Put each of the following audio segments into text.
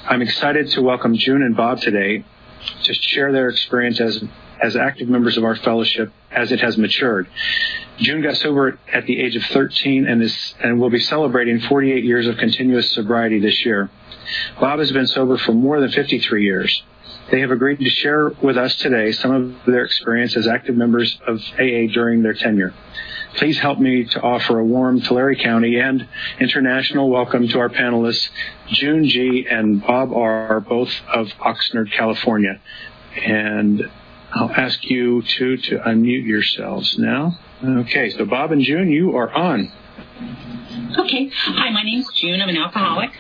I'm excited to welcome June and Bob today to share their experience as active members of our fellowship as it has matured. June got sober at the age of 13 and will be celebrating 48 years of continuous sobriety this year. Bob has been sober for more than 53 years. They have agreed to share with us today some of their experience as active members of AA during their tenure. Please help me to offer a warm Tulare County and international welcome to our panelists, June G. and Bob R., both of Oxnard, California. And I'll ask you two to unmute yourselves now. Okay, so Bob and June, you are on. Okay. Hi, my name's June. I'm an alcoholic.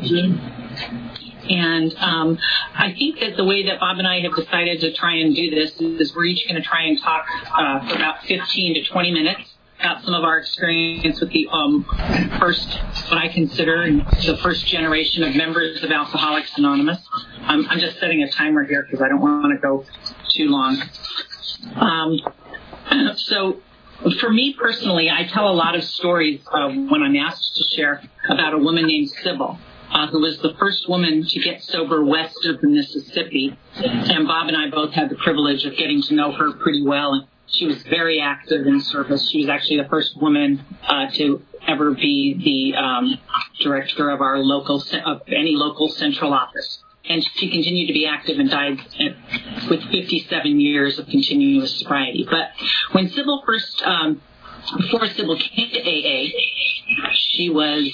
And I think that the way that Bob and I have decided to try and do this is we're each going to try and talk for about 15 to 20 minutes about some of our experience with the first, what I consider the first generation of members of Alcoholics Anonymous. I'm just setting a timer here because I don't want to go too long. So for me personally, I tell a lot of stories when I'm asked to share about a woman named Sybil, who was the first woman to get sober west of the Mississippi. And Bob and I both had the privilege of getting to know her pretty well. She was very active in service. She was actually the first woman to ever be the director of our any local central office. And she continued to be active and died with 57 years of continuous sobriety. But when Sybil before Sybil came to AA, she was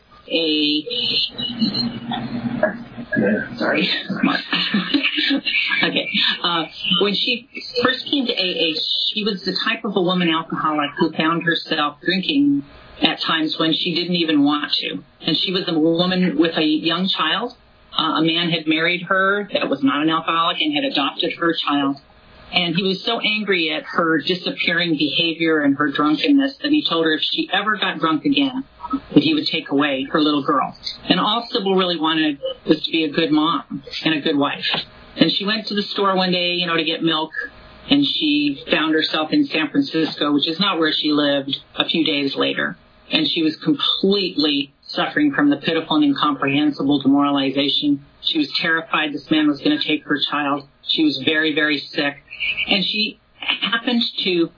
when she first came to AA, she was the type of a woman alcoholic who found herself drinking at times when she didn't even want to. And she was a woman with a young child. A man had married her that was not an alcoholic and had adopted her child. And he was so angry at her disappearing behavior and her drunkenness that he told her if she ever got drunk again, that he would take away her little girl. And all Sybil really wanted was to be a good mom and a good wife. And she went to the store one day, to get milk, and she found herself in San Francisco, which is not where she lived, a few days later. And she was completely suffering from the pitiful and incomprehensible demoralization. She was terrified this man was going to take her child. She was very, very sick. And she happened to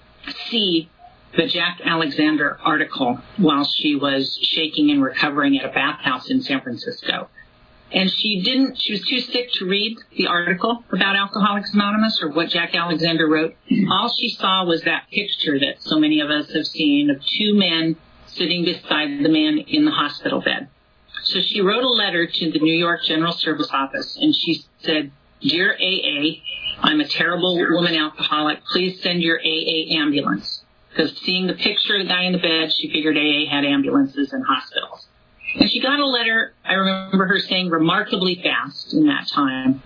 see the Jack Alexander article while she was shaking and recovering at a bathhouse in San Francisco. And she was too sick to read the article about Alcoholics Anonymous or what Jack Alexander wrote. All she saw was that picture that so many of us have seen of two men sitting beside the man in the hospital bed. So she wrote a letter to the New York General Service Office, and she said, "Dear AA, I'm a terrible woman alcoholic. Please send your AA ambulance." Because seeing the picture of the guy in the bed, she figured AA had ambulances and hospitals. And she got a letter, I remember her saying remarkably fast in that time,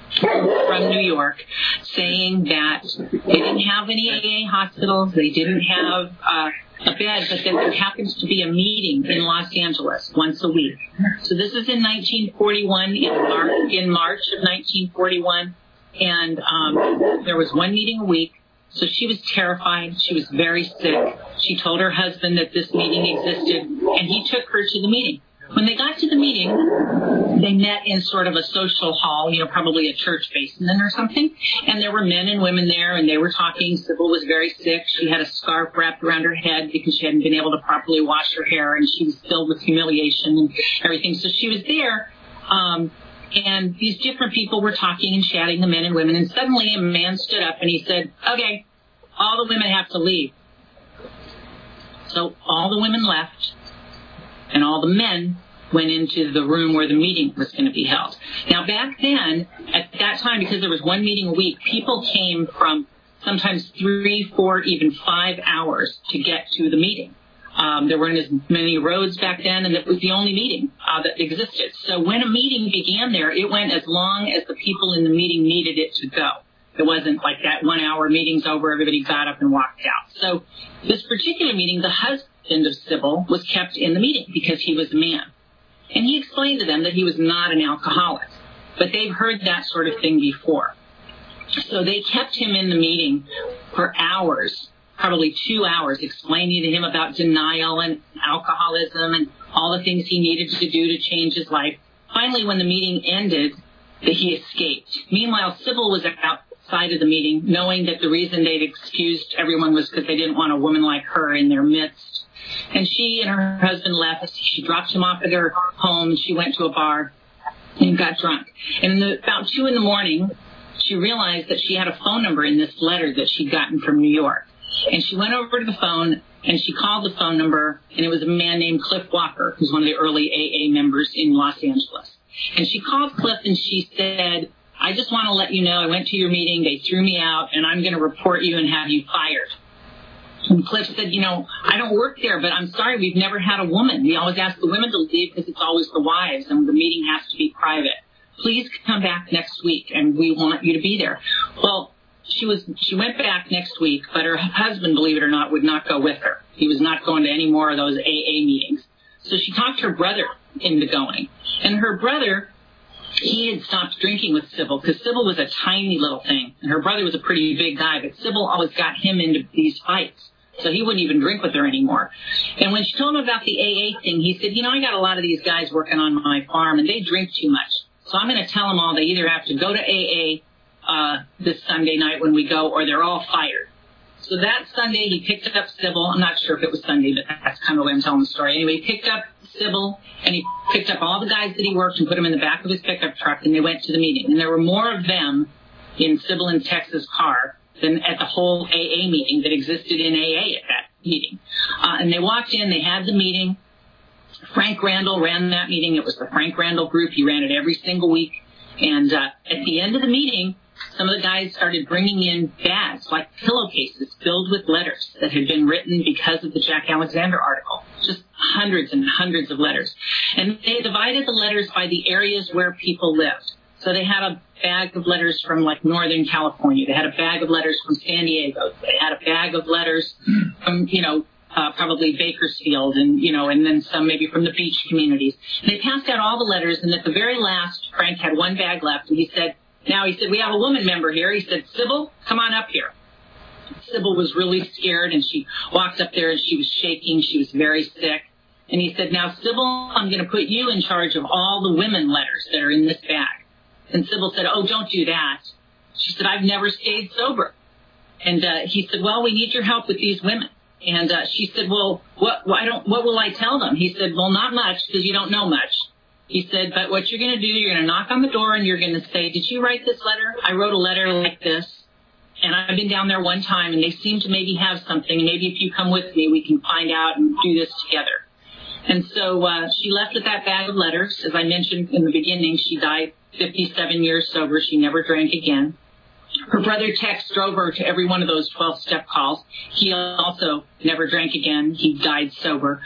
from New York, saying that they didn't have any AA hospitals, they didn't have a bed, but that there happens to be a meeting in Los Angeles once a week. So this is in 1941, in March of 1941, and there was one meeting a week. So she was terrified. She was very sick. She told her husband that this meeting existed, and he took her to the meeting. When they got to the meeting, they met in sort of a social hall, probably a church basement or something. And there were men and women there, and they were talking. Sybil was very sick. She had a scarf wrapped around her head because she hadn't been able to properly wash her hair, and she was filled with humiliation and everything. So she was there, and these different people were talking and chatting, the men and women. And suddenly a man stood up, and he said, "Okay, all the women have to leave." So all the women left, and all the men went into the room where the meeting was going to be held. Now, back then, at that time, because there was one meeting a week, people came from sometimes 3, 4, even 5 hours to get to the meeting. There weren't as many roads back then, and it was the only meeting that existed. So when a meeting began there, it went as long as the people in the meeting needed it to go. It wasn't like that 1 hour meeting's over, everybody got up and walked out. So this particular meeting, the husband of Sybil was kept in the meeting because he was a man. And he explained to them that he was not an alcoholic, but they've heard that sort of thing before. So they kept him in the meeting for hours, probably 2 hours, explaining to him about denial and alcoholism and all the things he needed to do to change his life. finally, when the meeting ended, he escaped. Meanwhile, Sybil was outside of the meeting, knowing that the reason they'd excused everyone was because they didn't want a woman like her in their midst. And she and her husband left. She dropped him off at her home. She went to a bar and got drunk. And about 2 a.m, she realized that she had a phone number in this letter that she'd gotten from New York. And she went over to the phone, and she called the phone number, and it was a man named Cliff Walker, who's one of the early AA members in Los Angeles. And she called Cliff, and she said, I just want to let you know I went to your meeting, they threw me out, and I'm going to report you and have you fired. And Cliff said, I don't work there, but I'm sorry, we've never had a woman. We always ask the women to leave because it's always the wives, and the meeting has to be private. Please come back next week, and we want you to be there. Well, she went back next week, but her husband, believe it or not, would not go with her. He was not going to any more of those AA meetings. So she talked her brother into going. And her brother, he had stopped drinking with Sybil because Sybil was a tiny little thing. And her brother was a pretty big guy, but Sybil always got him into these fights. So he wouldn't even drink with her anymore. And when she told him about the AA thing, he said, I got a lot of these guys working on my farm, and they drink too much. So I'm going to tell them all they either have to go to AA this Sunday night when we go, or they're all fired. So that Sunday, he picked up Sybil. I'm not sure if it was Sunday, but that's kind of the way I'm telling the story. Anyway, he picked up Sybil, and he picked up all the guys that he worked and put them in the back of his pickup truck, and they went to the meeting. And there were more of them in Sybil and Tex's car than at the whole AA meeting that existed in AA at that meeting. And they walked in, they had the meeting. Frank Randall ran that meeting. It was the Frank Randall group. He ran it every single week. And at the end of the meeting, some of the guys started bringing in bags, like pillowcases filled with letters that had been written because of the Jack Alexander article. Just hundreds and hundreds of letters. And they divided the letters by the areas where people lived. So they had a bag of letters from, like, Northern California. They had a bag of letters from San Diego. They had a bag of letters from, probably Bakersfield and then some maybe from the beach communities. And they passed out all the letters, and at the very last, Frank had one bag left, and he said, we have a woman member here. He said, Sybil, come on up here. Sybil was really scared, and she walked up there, and she was shaking. She was very sick. And he said, now, Sybil, I'm going to put you in charge of all the women letters that are in this bag. And Sybil said, oh, don't do that. She said, I've never stayed sober. And he said, well, we need your help with these women. And she said, well, what will I tell them? He said, well, not much, because you don't know much. He said, but what you're going to do, you're going to knock on the door and you're going to say, did you write this letter? I wrote a letter like this, and I've been down there one time, and they seem to maybe have something. Maybe if you come with me, we can find out and do this together. And so she left with that bag of letters. As I mentioned in the beginning, she died 57 years sober. She never drank again. Her brother Tex drove her to every one of those 12-step calls. He also never drank again. He died sober.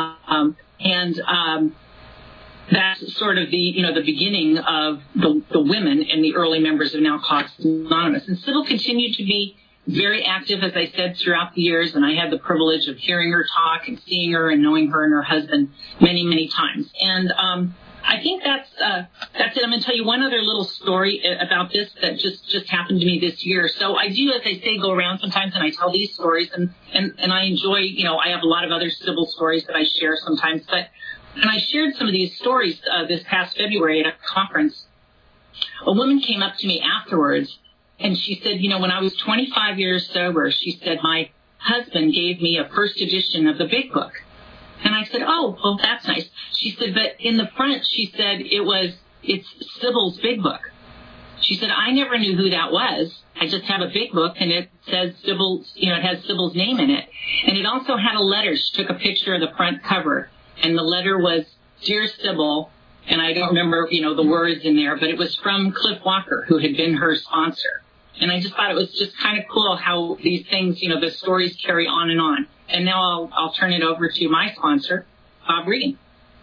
That's sort of the beginning of the women and the early members of Alcoholics Anonymous. And Sybil continued to be very active, as I said, throughout the years, and I had the privilege of hearing her talk and seeing her and knowing her and her husband many, many times. And I think that's it. I'm going to tell you one other little story about this that just happened to me this year. So I do, as I say, go around sometimes and I tell these stories, and I enjoy, I have a lot of other Sybil stories that I share sometimes, but when I shared some of these stories this past February at a conference, a woman came up to me afterwards, and she said, when I was 25 years sober, she said, my husband gave me a first edition of the Big Book. And I said, oh, well, that's nice. She said, but in the front, she said, it's Sybil's Big Book. She said, I never knew who that was. I just have a Big Book, and it says Sybil's, it has Sybil's name in it. And it also had a letter. She took a picture of the front cover. And the letter was, Dear Sybil, and I don't remember, the words in there, but it was from Cliff Walker, who had been her sponsor. And I just thought it was just kind of cool how these things, the stories carry on and on. And now I'll turn it over to my sponsor, Bob Reading.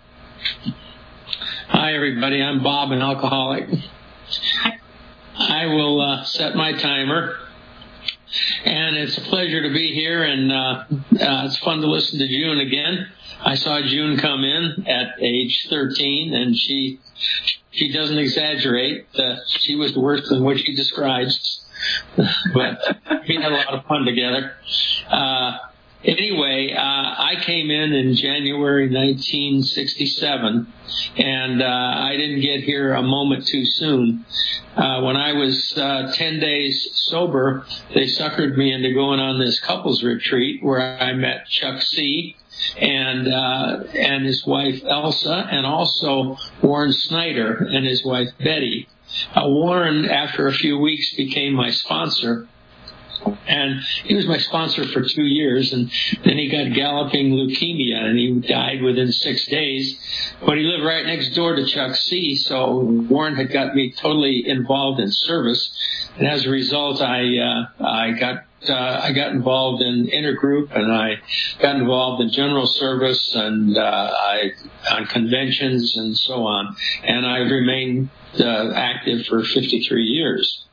Hi, everybody. I'm Bob, an alcoholic. Hi. I will set my timer. And it's a pleasure to be here, and it's fun to listen to June again. I saw June come in at age 13, and she doesn't exaggerate. She was worse than what she describes, but we had a lot of fun together. Anyway, I came in January 1967, and I didn't get here a moment too soon. When I was 10 days sober, they suckered me into going on this couples retreat where I met Chuck C. and his wife Elsa, and also Warren Snyder and his wife Betty. Warren, after a few weeks, became my sponsor. And he was my sponsor for 2 years, and then he got galloping leukemia, and he died within 6 days. But he lived right next door to Chuck C., so Warren had got me totally involved in service. And as a result, I got involved in intergroup, and I got involved in general service, and on conventions and so on. And I've remained active for 53 years.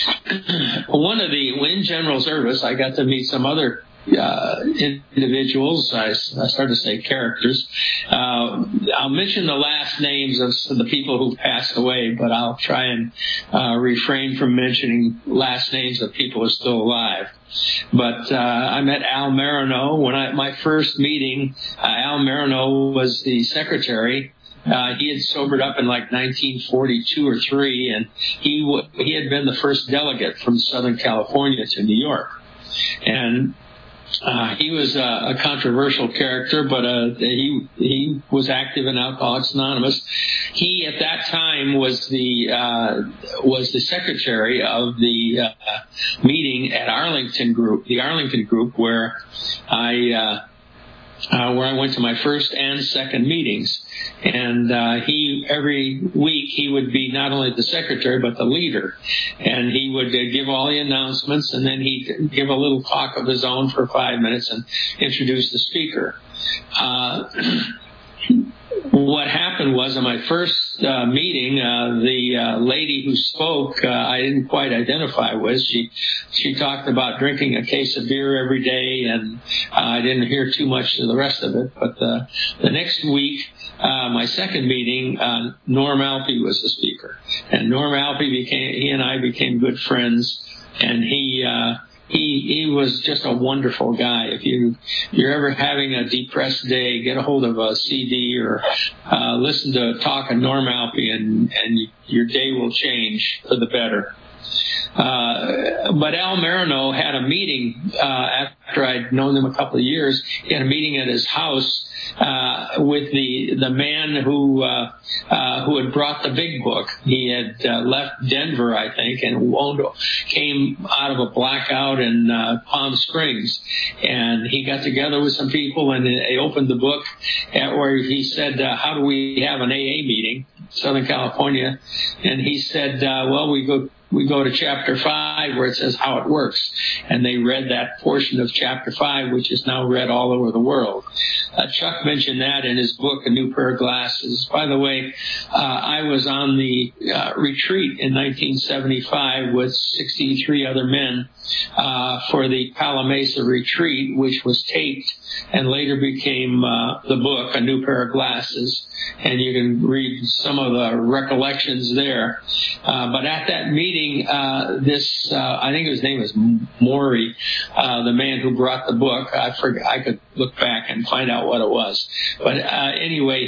In general service, I got to meet some other individuals. I started to say characters. I'll mention the last names of the people who passed away, but I'll try and refrain from mentioning last names of people who are still alive. But I met Al Marino. My first meeting, Al Marino was the secretary. He had sobered up in like 1942 or 3, and he had been the first delegate from Southern California to New York. And he was a controversial character, but he was active in Alcoholics Anonymous. He at that time was the secretary of the meeting at the Arlington Group, where I went to my first and second meetings. And every week he would be not only the secretary but the leader, and he would give all the announcements, and then he'd give a little talk of his own for 5 minutes and introduce the speaker. What happened was, in my first meeting, the lady who spoke, I didn't quite identify with. She talked about drinking a case of beer every day, and I didn't hear too much of the rest of it. But the next week, my second meeting, Norm Alpe was the speaker, and Norm Alpe he and I became good friends, and he was just a wonderful guy. If you're ever having a depressed day, get a hold of a CD or listen to a talk of Norm Alpe, and your day will change for the better. But Al Marino had a meeting after I'd known him a couple of years. He had a meeting at his house with the man who had brought the big book. He had left Denver, I think, and came out of a blackout in Palm Springs. And he got together with some people, and they opened the book where he said, how do we have an AA meeting, Southern California? And he said, well, we go to chapter 5 where it says how it works. And they read that portion of chapter 5, which is now read all over the world. Chuck mentioned that in his book, A New Pair of Glasses. By the way, I was on the retreat in 1975 with 63 other men for the Palo Mesa retreat, which was taped and later became the book, A New Pair of Glasses. And you can read some of the recollections there. But at that meeting, I think his name was Maury, the man who brought the book. I forgot. I could look back and find out what it was. But anyway,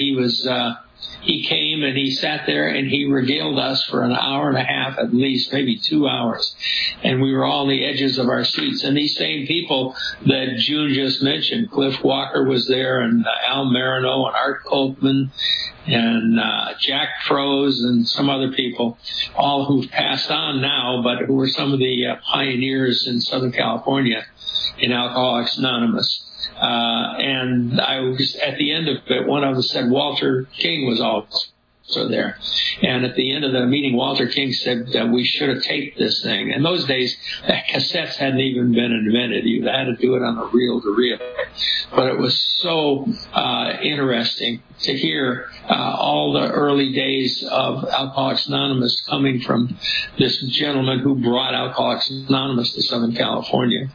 he came and he sat there and he regaled us for an hour and a half at least, maybe 2 hours. And we were all on the edges of our seats. And these same people that June just mentioned, Cliff Walker was there, and Al Marino and Art Coltman and Jack Froese and some other people, all who've passed on now, but who were some of the pioneers in Southern California in Alcoholics Anonymous. And I was, at the end of it, one of them said Walter King was also there. And at the end of the meeting, Walter King said that we should have taped this thing. In those days, cassettes hadn't even been invented. You had to do it on a reel-to-reel. But it was so interesting to hear all the early days of Alcoholics Anonymous coming from this gentleman who brought Alcoholics Anonymous to Southern California.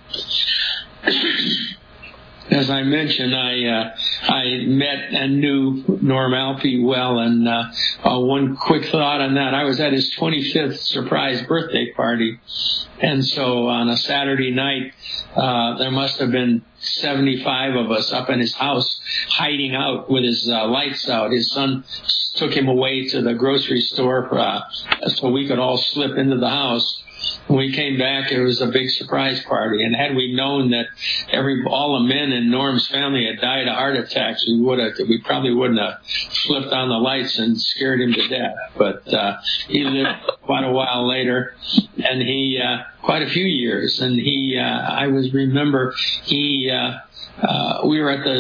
As I mentioned, I met and knew Norm Alpe well, and one quick thought on that. I was at his 25th surprise birthday party, and so on a Saturday night, there must have been 75 of us up in his house, hiding out with his lights out. His son took him away to the grocery store so we could all slip into the house. When we came back, it was a big surprise party. And had we known that all the men in Norm's family had died of heart attacks, we probably wouldn't have flipped on the lights and scared him to death. But he lived quite a while later, and quite a few years. And we were at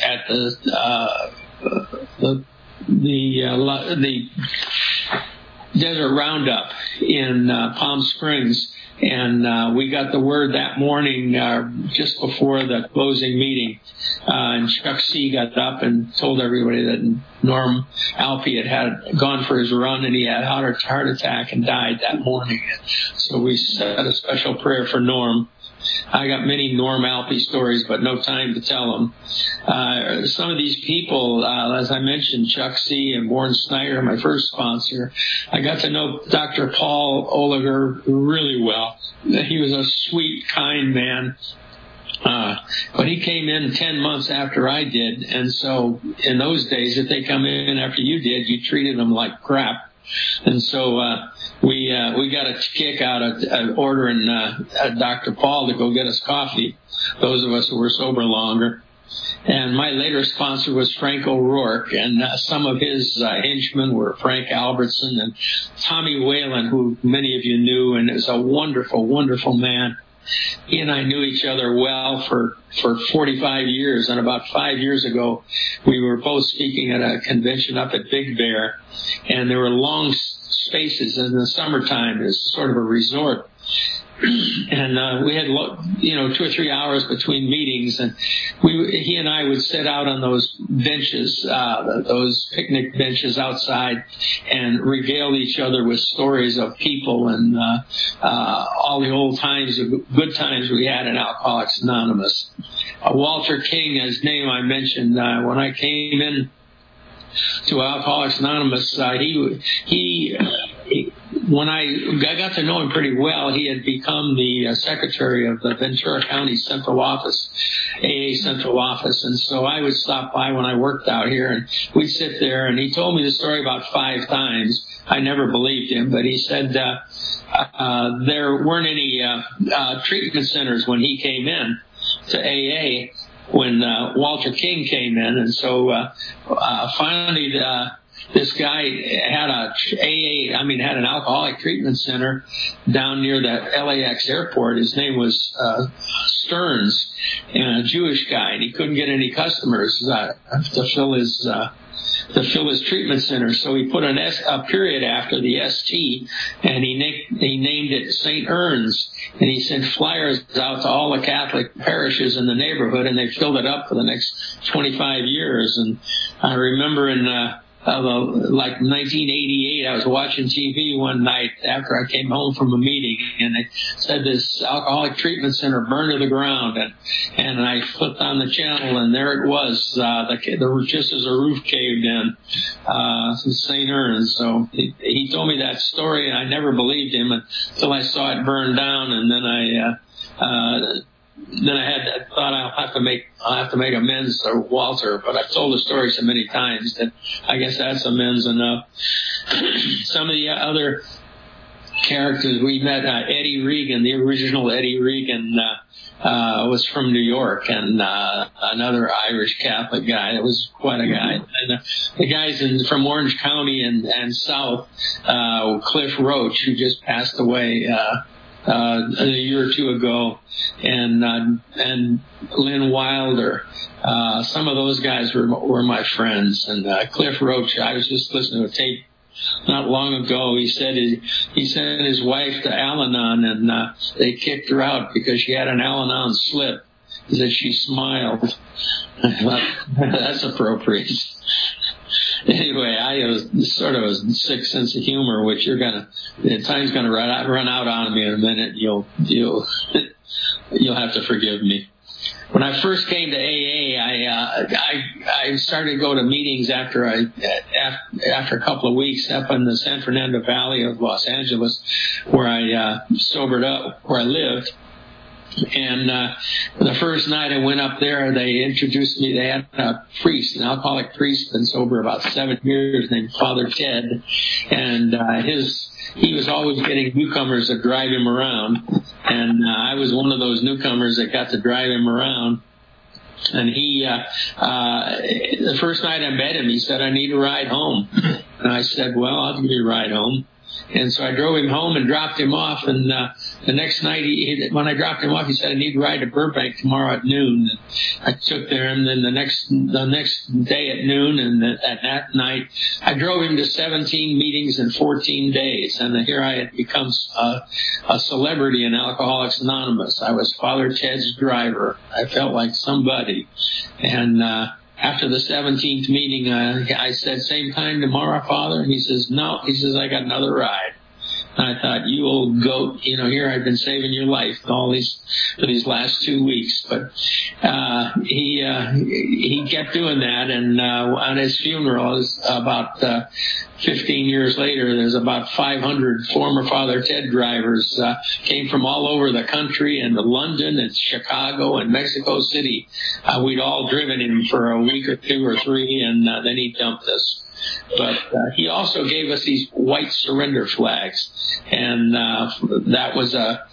the Desert Roundup in Palm Springs, and we got the word that morning just before the closing meeting, and Chuck C. got up and told everybody that Norm Alpe had gone for his run and he had a heart attack and died that morning. So we said a special prayer for Norm. I got many Norm Alpe stories, but no time to tell them. Some of these people, as I mentioned, Chuck C. and Warren Snyder, my first sponsor, I got to know Dr. Paul Oliger really well. He was a sweet, kind man. But he came in 10 months after I did, and so in those days, if they come in after you did, you treated them like crap. And so we got a kick out of ordering Dr. Paul to go get us coffee, those of us who were sober longer. And my later sponsor was Frank O'Rourke, and some of his henchmen were Frank Albertson and Tommy Whalen, who many of you knew, and is a wonderful, wonderful man. He and I knew each other well for 45 years, and about 5 years ago, we were both speaking at a convention up at Big Bear, and there were long spaces in the summertime. It's sort of a resort. And we had 2 or 3 hours between meetings, and he and I would sit out on those benches, those picnic benches outside, and regale each other with stories of people and all the old times, good times we had in Alcoholics Anonymous. Walter King, his name I mentioned, when I came in to Alcoholics Anonymous, when I got to know him pretty well, he had become the secretary of the Ventura County Central Office, AA Central Office, and so I would stop by when I worked out here, and we'd sit there, and he told me the story about 5 times. I never believed him, but he said there weren't any treatment centers when he came in to AA, when Walter King came in, and so finally this guy had had an alcoholic treatment center down near the LAX airport. His name was Stearns, and a Jewish guy, and he couldn't get any customers to fill his treatment center. So he put a period after the ST, and he named it St. Ernst, and he sent flyers out to all the Catholic parishes in the neighborhood, and they filled it up for the next 25 years. And I remember in 1988, I was watching TV one night after I came home from a meeting, and they said this alcoholic treatment center burned to the ground, and I flipped on the channel, and there it was, just as a roof caved in, St. Ernst. So he told me that story, and I never believed him until I saw it burn down, and then I thought I'll have to make amends to Walter, but I've told the story so many times that I guess that's amends enough. Some of the other characters we met, Eddie Regan, the original Eddie Regan, was from New York, and another Irish Catholic guy that was quite a guy. And the guys from Orange County and South, Cliff Roach, who just passed away a year or two ago, and Lynn Wilder. Some of those guys were my friends. And Cliff Roach, I was just listening to a tape not long ago. He said he sent his wife to Al-Anon, and they kicked her out because she had an Al-Anon slip. He said she smiled. That's appropriate. Anyway, I was sort of a sick sense of humor, which time's gonna run out on me in a minute. You'll have to forgive me. When I first came to AA, I started to go to meetings after a couple of weeks up in the San Fernando Valley of Los Angeles, where I sobered up, where I lived. And the first night I went up there, they introduced me. They had a priest, an alcoholic priest, been sober about 7 years, named Father Ted, and he was always getting newcomers to drive him around, and I was one of those newcomers that got to drive him around. And he, the first night I met him, he said, "I need a ride home." And I said, "Well, I'll give you a ride home." And so I drove him home and dropped him off. And the next night, when I dropped him off, he said, "I need to ride to Burbank tomorrow at noon." And I took there, and then the next day at noon, and at that night, I drove him to 17 meetings in 14 days. And here I had become a celebrity in Alcoholics Anonymous. I was Father Ted's driver. I felt like somebody. And after the 17th meeting, I said, "Same time tomorrow, Father?" And he says, "No." He says, "I got another ride." And I thought, "You old goat, here I've been saving your life for these last 2 weeks." But he kept doing that, and on his funeral, about 15 years later, there's about 500 former Father Ted drivers came from all over the country, and London and Chicago and Mexico City. We'd all driven him for a week or 2 or 3, and then he dumped us. But he also gave us these white surrender flags, and that was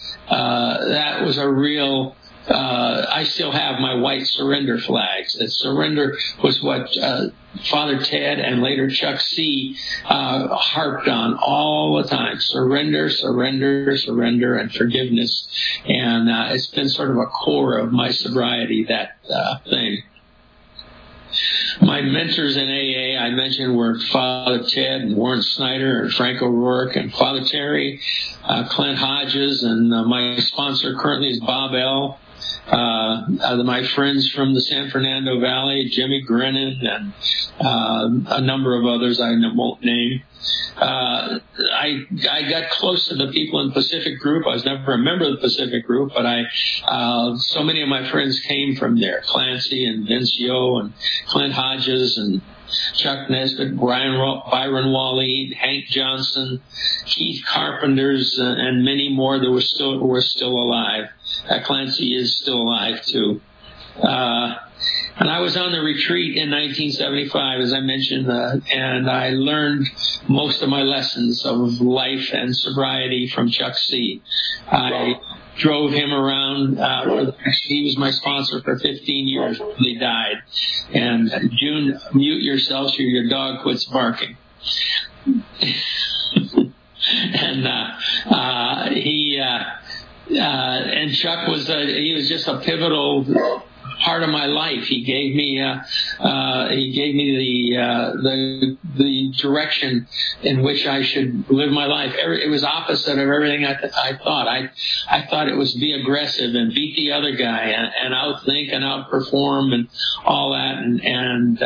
a real. I still have my white surrender flags. That surrender was what Father Ted and later Chuck C. harped on all the time. Surrender, surrender, surrender, and forgiveness. And it's been sort of a core of my sobriety, that thing. My mentors in AA, I mentioned, were Father Ted and Warren Snyder and Frank O'Rourke and Father Terry, Clint Hodges, and my sponsor currently is Bob L. My friends from the San Fernando Valley, Jimmy Grennan, and a number of others I won't name. I got close to the people in Pacific Group. I was never a member of the Pacific Group, but so many of my friends came from there. Clancy and Vince Yo and Clint Hodges and Chuck Nesbitt, Byron Wallene, Hank Johnson, Keith Carpenters, and many more that were still alive. Clancy is still alive too. And I was on the retreat in 1975, as I mentioned, and I learned most of my lessons of life and sobriety from Chuck C. I drove him around. He was my sponsor for 15 years when he died. And June, mute yourself so your dog quits barking. And and Chuck was just a pivotal part of my life. He gave me the direction in which I should live my life. It was opposite of everything I thought. I thought it was be aggressive and beat the other guy and outthink and outperform and all that. And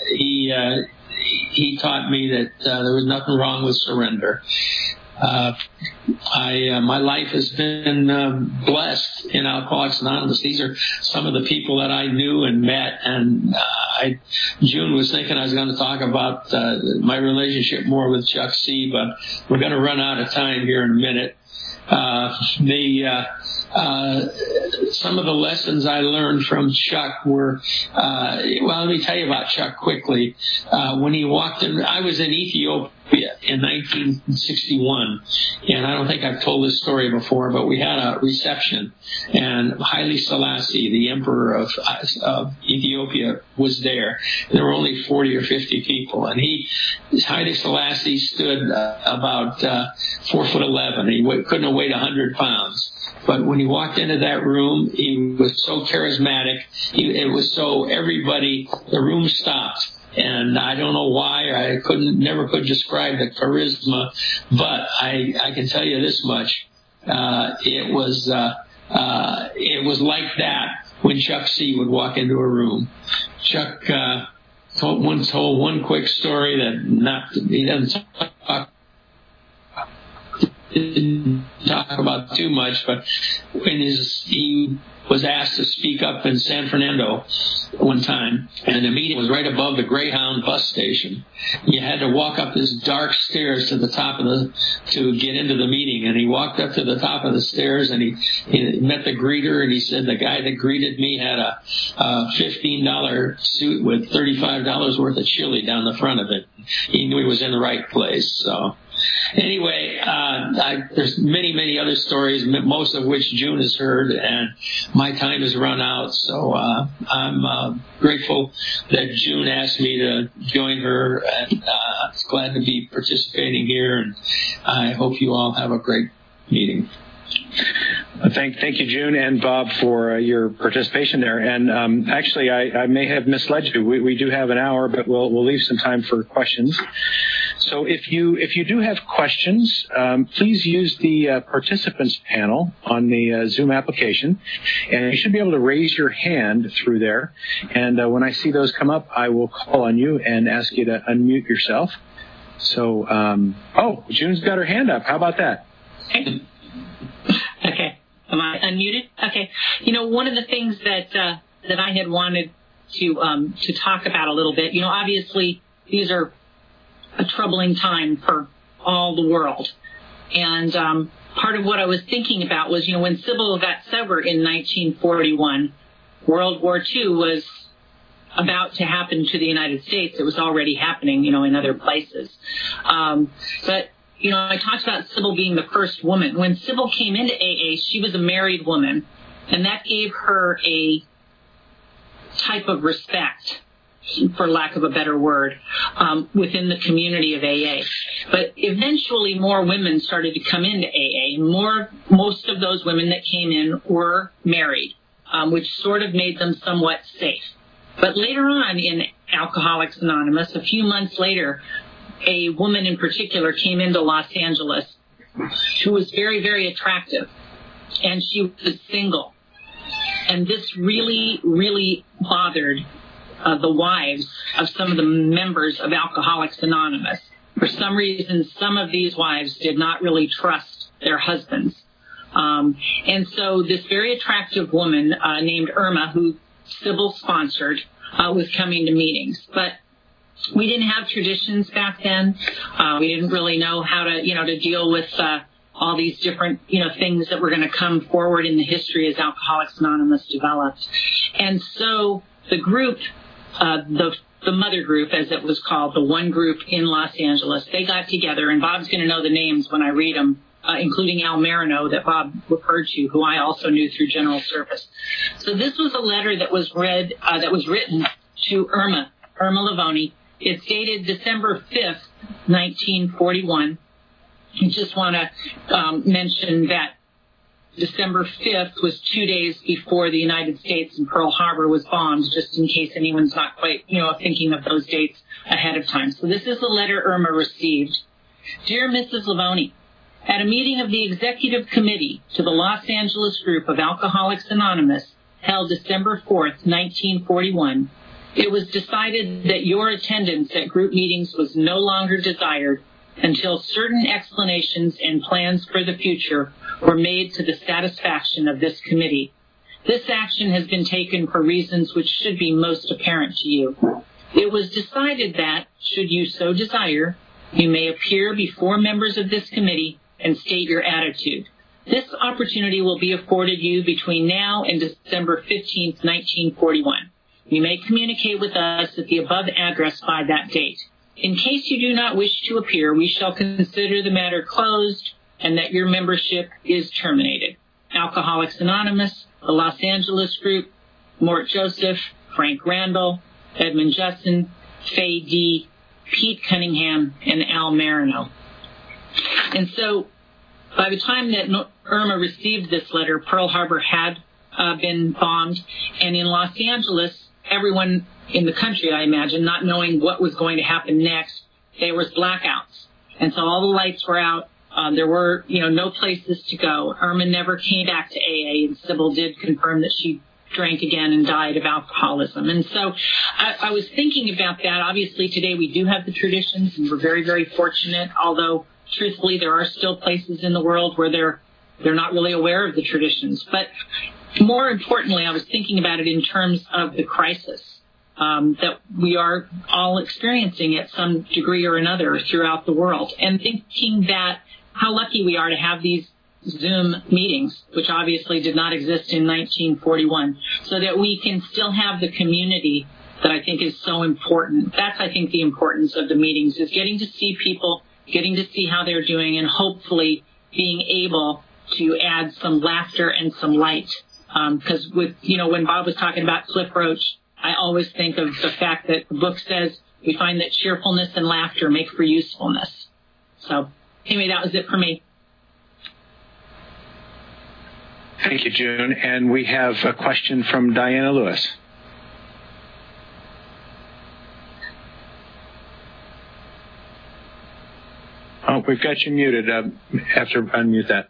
he taught me that there was nothing wrong with surrender. My life has been blessed in Alcoholics Anonymous. These are some of the people that I knew and met, and June was thinking I was going to talk about my relationship more with Chuck C., but we're going to run out of time here in a minute. Some of the lessons I learned from Chuck were, let me tell you about Chuck quickly. When he walked in, I was in Ethiopia in 1961, and I don't think I've told this story before, but we had a reception, and Haile Selassie, the emperor of Ethiopia, was there. There were only 40 or 50 people, and Haile Selassie stood about 4'11". He couldn't have weighed 100 pounds. But when he walked into that room, he was so charismatic. It was so the room stopped. And I don't know why. I never could describe the charisma, but I can tell you this much: it was like that when Chuck C. would walk into a room. Chuck told one quick story that he doesn't talk talk about too much, but he was asked to speak up in San Fernando one time, and the meeting was right above the Greyhound bus station. You had to walk up this dark stairs to the top to get into the meeting, and he walked up to the top of the stairs, and he met the greeter, and he said the guy that greeted me had a $15 suit with $35 worth of chili down the front of it. He knew he was in the right place. So anyway, there's many other stories, most of which June has heard, and my time has run out. So I'm grateful that June asked me to join her, and I'm glad to be participating here, and I hope you all have a great meeting. Thank you, June and Bob, for your participation there. And actually, I may have misled you. We do have an hour, but we'll leave some time for questions. So if you do have questions, please use the participants panel on the Zoom application, and you should be able to raise your hand through there. And when I see those come up, I will call on you and ask you to unmute yourself. So, June's got her hand up. How about that? Okay. Am I unmuted? Okay. One of the things that I had wanted to talk about a little bit, obviously these are a troubling time for all the world. And part of what I was thinking about was, when Sybil got sober in 1941, World War II was about to happen to the United States. It was already happening, in other places. But I talked about Sybil being the first woman. When Sybil came into AA, she was a married woman, and that gave her a type of respect, for lack of a better word, within the community of AA. But eventually more women started to come into AA. Most of those women that came in were married, which sort of made them somewhat safe. But later on in Alcoholics Anonymous, a few months later, a woman in particular came into Los Angeles who was very, very attractive, and she was single. And this really, really bothered the wives of some of the members of Alcoholics Anonymous. For some reason, some of these wives did not really trust their husbands. And so this very attractive woman named Irma, who Sybil sponsored, was coming to meetings. But we didn't have traditions back then. We didn't really know how to, to deal with all these different, things that were going to come forward in the history as Alcoholics Anonymous developed. And so the group, the mother group, as it was called, the one group in Los Angeles, they got together, and Bob's going to know the names when I read them, including Al Marino that Bob referred to, who I also knew through general service. So this was a letter that was written to Irma Lavoni. It's dated December 5th, 1941. I just want to mention that December 5th was 2 days before the United States and Pearl Harbor was bombed, just in case anyone's not quite, thinking of those dates ahead of time. So this is the letter Irma received. Dear Mrs. Lavoni, at a meeting of the Executive Committee to the Los Angeles group of Alcoholics Anonymous held December 4th, 1941, it was decided that your attendance at group meetings was no longer desired until certain explanations and plans for the future were made to the satisfaction of this committee. This action has been taken for reasons which should be most apparent to you. It was decided that, should you so desire, you may appear before members of this committee and state your attitude. This opportunity will be afforded you between now and December 15th, 1941. You may communicate with us at the above address by that date. In case you do not wish to appear, we shall consider the matter closed and that your membership is terminated. Alcoholics Anonymous, the Los Angeles Group, Mort Joseph, Frank Randall, Edmund Justin, Faye D., Pete Cunningham, and Al Marino. And so by the time that Irma received this letter, Pearl Harbor had been bombed, and in Los Angeles, everyone in the country, I imagine, not knowing what was going to happen next, there was blackouts. And so all the lights were out. There were, no places to go. Irma never came back to AA, and Sybil did confirm that she drank again and died of alcoholism. And so I was thinking about that. Obviously, today we do have the traditions, and we're very, very fortunate, although truthfully there are still places in the world where there They're not really aware of the traditions. But more importantly, I was thinking about it in terms of the crisis that we are all experiencing at some degree or another throughout the world, and thinking that how lucky we are to have these Zoom meetings, which obviously did not exist in 1941, so that we can still have the community that I think is so important. That's, I think, the importance of the meetings, is getting to see people, getting to see how they're doing, and hopefully being able to add some laughter and some light. Because when Bob was talking about Cliff Roach, I always think of the fact that the book says we find that cheerfulness and laughter make for usefulness. So anyway, that was it for me. Thank you, June. And we have a question from Diana Lewis. Oh, we've got you muted. Have to unmute that.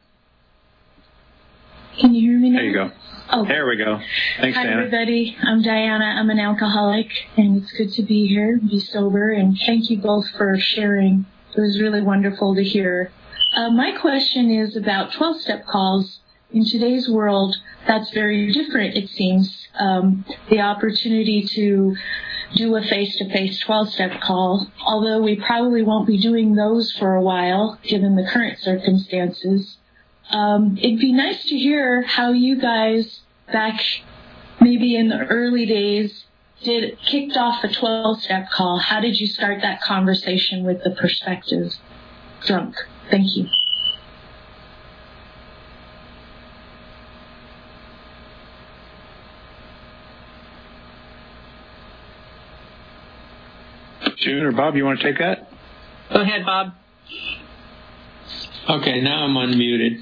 Can you hear me now? There you go. Oh. There we go. Thanks, Hi, Diana. everybody. I'm Diana. I'm an alcoholic, and it's good to be here, be sober, and thank you both for sharing. It was really wonderful to hear. My question is about 12-step calls. In today's world, that's very different, it seems. The opportunity to do a face-to-face 12-step call, although we probably won't be doing those for a while, given the current circumstances. It'd be nice to hear how you guys, back maybe in the early days, kicked off a 12-step call. How did you start that conversation with the prospective drunk? Thank you. June or Bob, you want to take that? Go ahead, Bob. Okay, now I'm unmuted.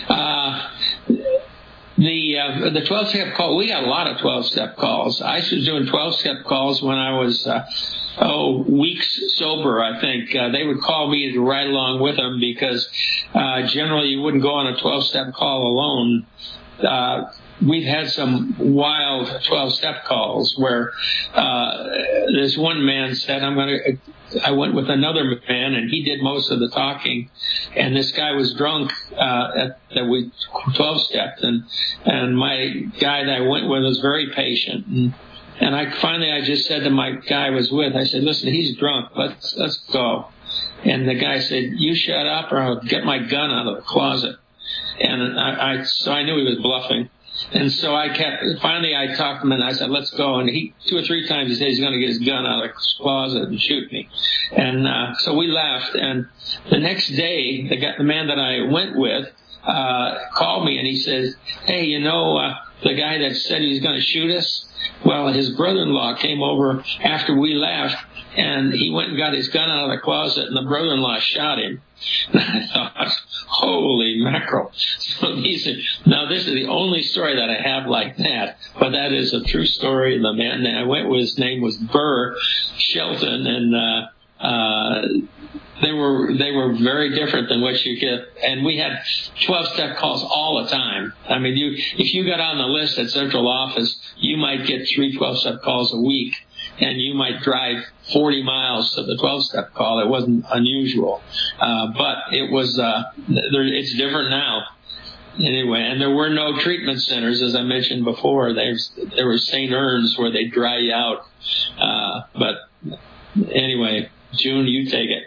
The 12-step call, we got a lot of 12-step calls. I was doing 12-step calls when I was, weeks sober, I think. They would call me right along with them because generally you wouldn't go on a 12-step call alone. We've had some wild 12-step calls where this one man said, I went with another man, and he did most of the talking, and this guy was drunk that we 12-stepped, and my guy that I went with was very patient, and I just said to my guy I was with, I said, listen, he's drunk, let's go. And the guy said, you shut up or I'll get my gun out of the closet. And so I knew he was bluffing. And so I talked to him and I said, let's go. And he, 2 or 3 times he said he's going to get his gun out of the closet and shoot me. And so we left. And the next day, the man that I went with called me and he says, hey, the guy that said he was going to shoot us, well, his brother-in-law came over after we left, and he went and got his gun out of the closet, and the brother-in-law shot him. And I thought, holy mackerel. So this is the only story that I have like that, but that is a true story. The man that I went with, his name was Burr Shelton, and they were very different than what you get. And we had 12-step calls all the time. I mean, if you got on the list at central office, you might get 3 12-step calls a week, and you might drive 40 miles to the 12-step call. It wasn't unusual, but it was. It's different now. Anyway, and there were no treatment centers, as I mentioned before. There were St. Ern's where they dry you out. But anyway, June, you take it.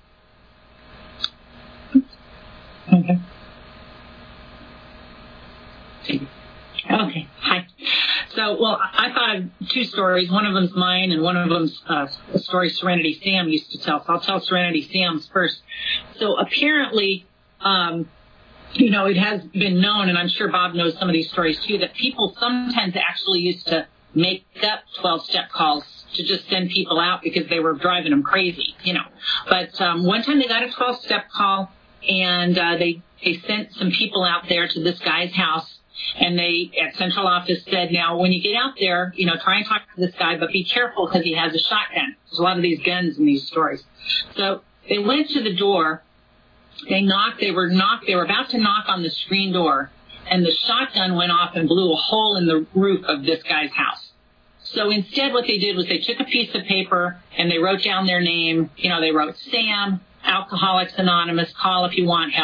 Okay. Hi. So, I thought of 2 stories. One of them's mine, and one of them's a story Serenity Sam used to tell. So I'll tell Serenity Sam's first. So apparently, it has been known, and I'm sure Bob knows some of these stories too, that people sometimes actually used to make up 12-step calls to just send people out because they were driving them crazy, But one time they got a 12-step call, and they sent some people out there to this guy's house. And they, at central office, said, now, when you get out there, try and talk to this guy, but be careful because he has a shotgun. There's a lot of these guns in these stories. So they went to the door. They knocked. They were about to knock on the screen door, and the shotgun went off and blew a hole in the roof of this guy's house. So instead what they did was they took a piece of paper and they wrote down their name. They wrote Sam, Alcoholics Anonymous, call if you want help.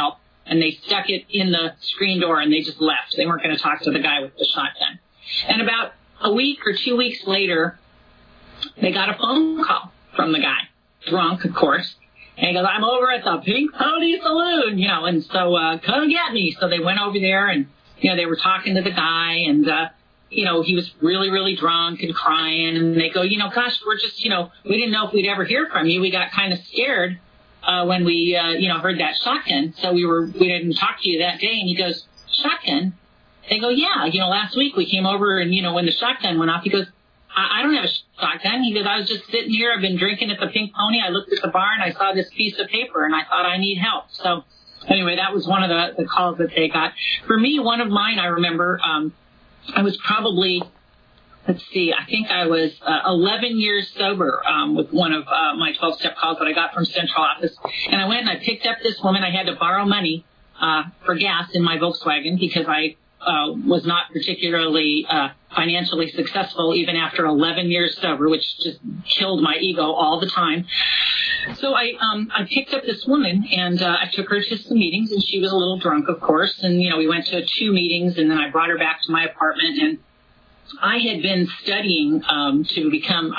and they stuck it in the screen door, and they just left. They weren't going to talk to the guy with the shotgun. And about a week or 2 weeks later, they got a phone call from the guy, drunk, of course. And he goes, I'm over at the Pink Pony Saloon, and so come get me. So they went over there, and, they were talking to the guy, and, he was really, really drunk and crying. And they go, gosh, we're just, we didn't know if we'd ever hear from you. We got kind of scared when we, heard that shotgun. So we didn't talk to you that day. And he goes, shotgun? They go, yeah, last week we came over and, when the shotgun went off, he goes, I don't have a shotgun. He goes, I was just sitting here. I've been drinking at the Pink Pony. I looked at the bar and I saw this piece of paper and I thought I need help. So anyway, that was one of the calls that they got. For me, one of mine, I remember, I was probably, I think I was 11 years sober with one of my 12-step calls that I got from central office. And I went and I picked up this woman. I had to borrow money for gas in my Volkswagen because I was not particularly financially successful even after 11 years sober, which just killed my ego all the time. So I picked up this woman, and I took her to some meetings, and she was a little drunk, of course. And, we went to 2 meetings, and then I brought her back to my apartment. And I had been studying to become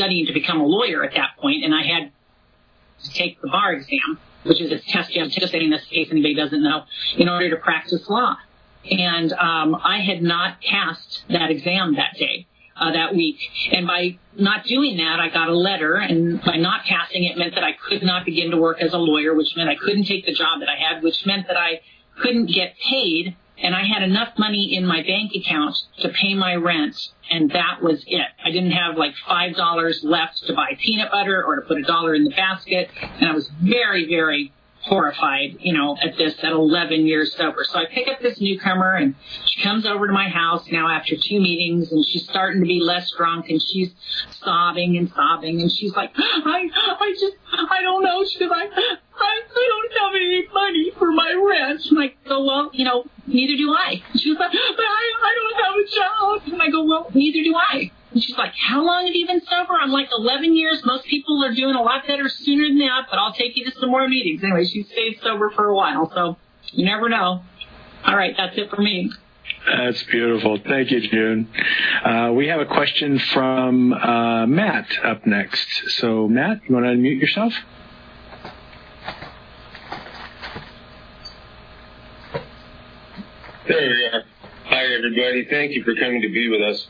a lawyer at that point, and I had to take the bar exam, which is a test you have to take in this case anybody doesn't know, in order to practice law. And I had not passed that exam that day, that week. And by not doing that, I got a letter. And by not passing it meant that I could not begin to work as a lawyer, which meant I couldn't take the job that I had, which meant that I couldn't get paid. And I had enough money in my bank account to pay my rent. And that was it. I didn't have like $5 left to buy peanut butter or to put $1 in the basket. And I was very, very horrified, at this at 11 years sober. So I pick up this newcomer, and she comes over to my house now after 2 meetings, and she's starting to be less drunk, and she's sobbing, and she's like, I don't know. She goes, I don't have any money for my rent. And I go, well, neither do I. And she was like, but I don't have a job. And I go, well, neither do I. And she's like, how long have you been sober? I'm like, 11 years. Most people are doing a lot better sooner than that, but I'll take you to some more meetings. Anyway, she stayed sober for a while, so you never know. All right, that's it for me. That's beautiful. Thank you, June. We have a question from Matt up next. So, Matt, you want to unmute yourself? There we are. Hi, everybody. Thank you for coming to be with us.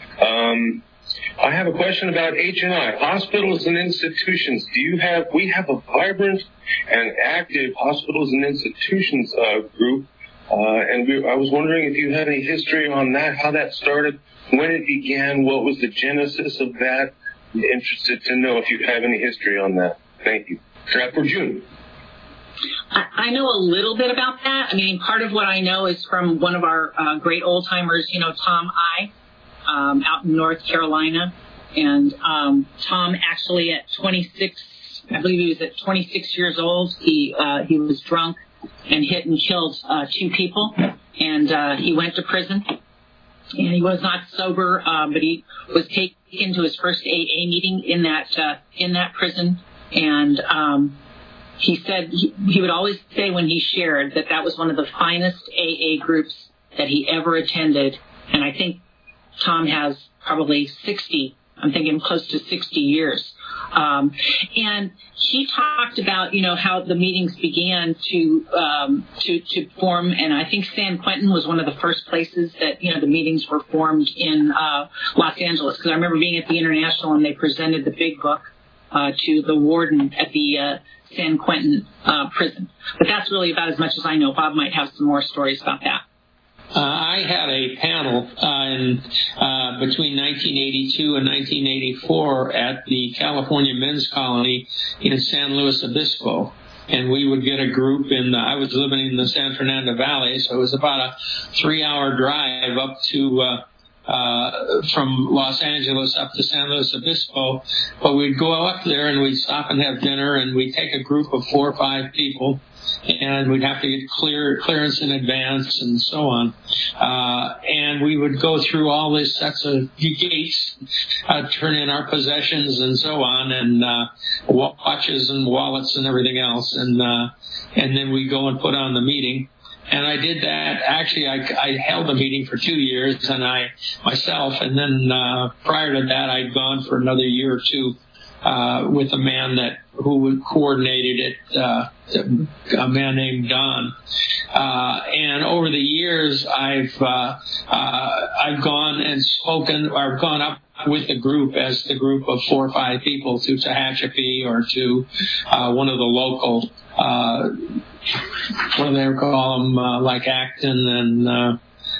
I have a question about H&I, hospitals and institutions. We have a vibrant and active hospitals and institutions group, and I was wondering if you had any history on that, how that started, when it began, what was the genesis of that. I'm interested to know if you have any history on that. Thank you. For June. I know a little bit about that. I mean, part of what I know is from one of our great old-timers, Tom I, out in North Carolina. And Tom actually at 26, I believe he was at 26 years old, he was drunk and hit and killed 2 people. And he went to prison. And he was not sober, but he was taken to his first AA meeting in that prison. And he said he would always say when he shared that was one of the finest AA groups that he ever attended. And I think Tom has probably 60, I'm thinking close to 60 years. And he talked about, how the meetings began to form. And I think San Quentin was one of the first places that, the meetings were formed in Los Angeles. Because I remember being at the International and they presented the big book to the warden at the San Quentin prison. But that's really about as much as I know. Bob might have some more stories about that. I had a panel between 1982 and 1984 at the California Men's Colony in San Luis Obispo. And we would get a group I was living in the San Fernando Valley, so it was about a 3-hour drive up to from Los Angeles up to San Luis Obispo. But we'd go up there and we'd stop and have dinner, and we'd take a group of 4 or 5 people, and we'd have to get clearance in advance and so on. And we would go through all these sets of gates, turn in our possessions and so on, and watches and wallets and everything else, and then we go and put on the meeting. And I did that. Actually, I held the meeting for 2 years, and myself, and then prior to that, I'd gone for another year or two with a man who coordinated it, a man named Don. And over the years, I've gone and spoken, or gone up with the group as the group of 4 or 5 people to Tehachapi or to one of the local, what do they call them, like Acton and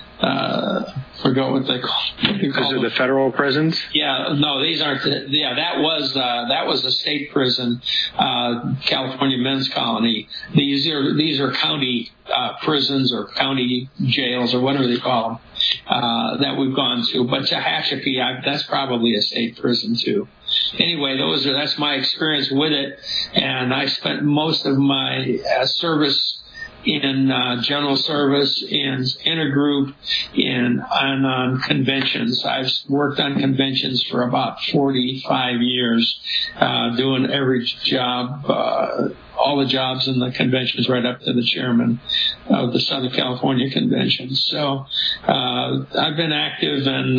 forgot what they call. Those are the federal prisons? Yeah, no, these aren't. That was a state prison, California Men's Colony. These are county prisons or county jails or whatever they call them that we've gone to. But Tehachapi, that's probably a state prison too. Anyway, that's my experience with it, and I spent most of my service in general service, in intergroup, and on conventions. I've worked on conventions for about 45 years, doing every job, all the jobs in the conventions right up to the chairman of the Southern California Convention. So I've been active, and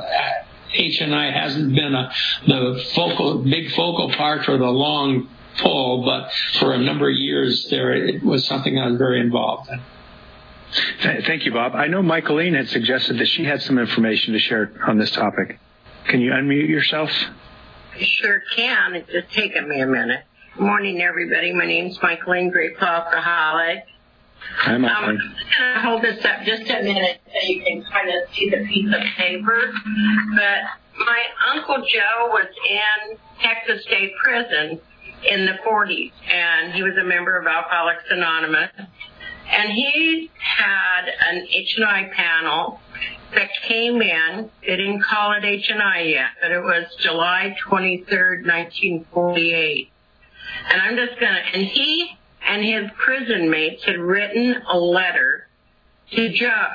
HNI hasn't been the big focal part or the long pull, but for a number of years there, it was something I was very involved in. Thank you, Bob. I know Michaeline had suggested that she had some information to share on this topic. Can you unmute yourself? I sure can. It's just taken me a minute. Good morning, everybody. My name's Michaeline, grateful alcoholic. Hi, Michaeline. I'm going to hold this up just a minute so you can kind of see the piece of paper. But my Uncle Joe was in Texas State Prison in the 40s, and he was a member of Alcoholics Anonymous, and he had an H&I panel that came in. They didn't call it H&I yet, but it was July 23rd, 1948. And he and his prison mates had written a letter to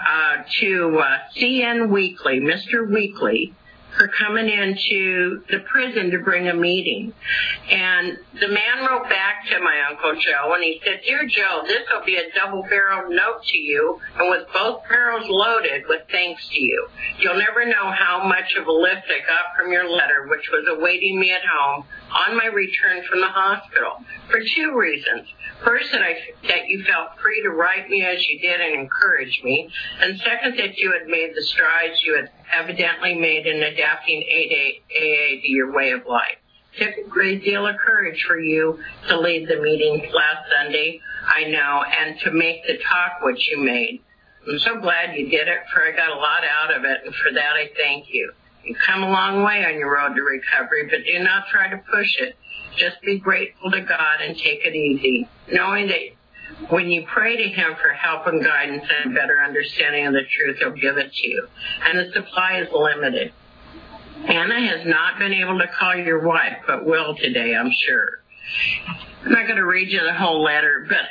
CN Weekly, Mr. Weekly, for coming into the prison to bring a meeting. And the man wrote back to my Uncle Joe, and he said, "Dear Joe, this will be a double-barreled note to you, and with both barrels loaded with thanks to you. You'll never know how much of a lift I got from your letter, which was awaiting me at home on my return from the hospital, for 2 reasons. First, that you felt free to write me as you did and encourage me, and second, that you had made the strides you had evidently made in adapting AA to your way of life. It took a great deal of courage for you to lead the meetings last Sunday, I know, and to make the talk which you made. I'm so glad you did it, for I got a lot out of it, and for that I thank you. You've come a long way on your road to recovery, but do not try to push it. Just be grateful to God and take it easy, knowing that when you pray to Him for help and guidance and a better understanding of the truth, He'll give it to you. And the supply is limited. Anna has not been able to call your wife, but will today, I'm sure. I'm not going to read you the whole letter, but,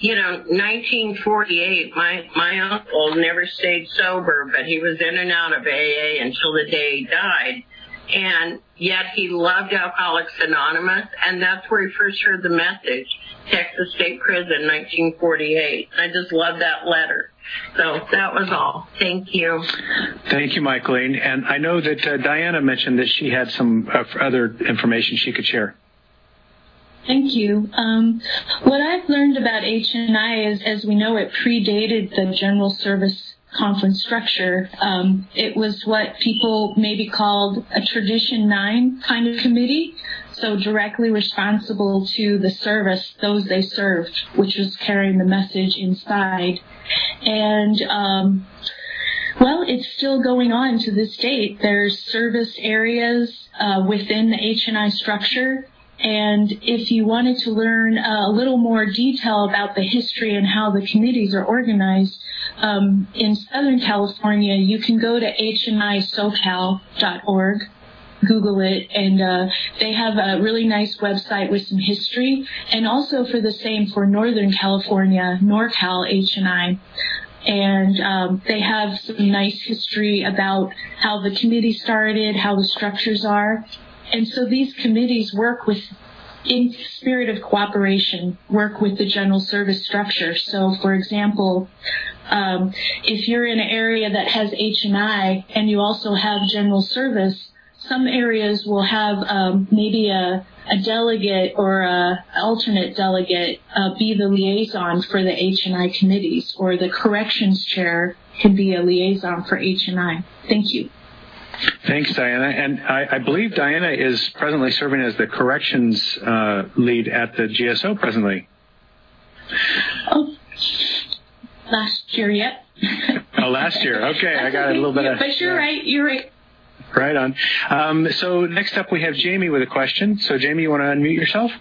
1948, my uncle never stayed sober, but he was in and out of AA until the day he died. And yet he loved Alcoholics Anonymous, and that's where he first heard the message, Texas State Prison, 1948. I just love that letter. So that was all. Thank you. Thank you, Michaeline. And I know that Diana mentioned that she had some other information she could share. Thank you. What I've learned about HNI is, as we know, it predated the general service conference structure. It was what people maybe called a Tradition 9 kind of committee, so directly responsible to the service, those they served, which was carrying the message inside. And well, it's still going on to this date. There's service areas within the HNI structure. And if you wanted to learn a little more detail about the history and how the committees are organized, in Southern California, you can go to hnisocal.org. Google it, and they have a really nice website with some history, and also for the same for Northern California, NorCal HNI. And they have some nice history about how the committee started, how the structures are. And so these committees work with, in spirit of cooperation, work with the general service structure. So, for example, if you're in an area that has HNI and you also have general service, some areas will have maybe a delegate or an alternate delegate be the liaison for the HNI committees, or the corrections chair can be a liaison for HNI. Thank you. Thanks, Diana. And I believe Diana is presently serving as the corrections lead at the GSO presently. Oh, last year, yep. Oh, last year. Okay, I got a little bit of... But you're right, you're right. Right on. So next up we have Jamie with a question. So Jamie, you want to unmute yourself?